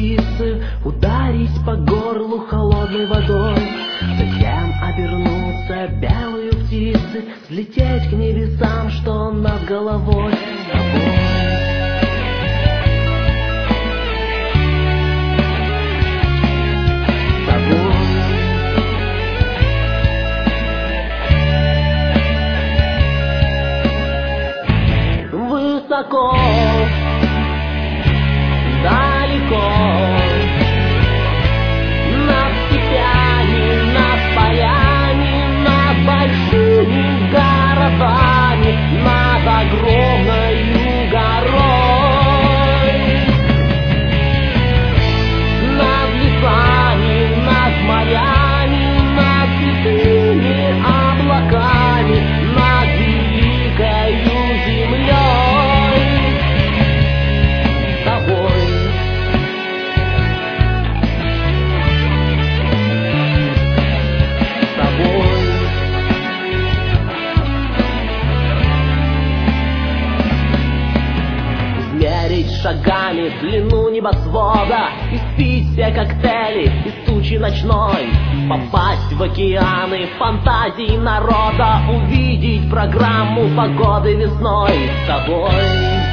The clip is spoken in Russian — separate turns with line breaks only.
птицы, ударить по горлу холодной водой, затем обернуться белую птицей, взлететь к небесам, что над головой с тобой. Высоко, далеко, над степями, над полями, над большими городами, над огромною горой, над лесами, над морями, над цветными облаками, над великою землей. Шагами длину небосвода, испить все коктейли из тучи ночной, попасть в океаны фантазий народа, увидеть программу погоды весной с тобой.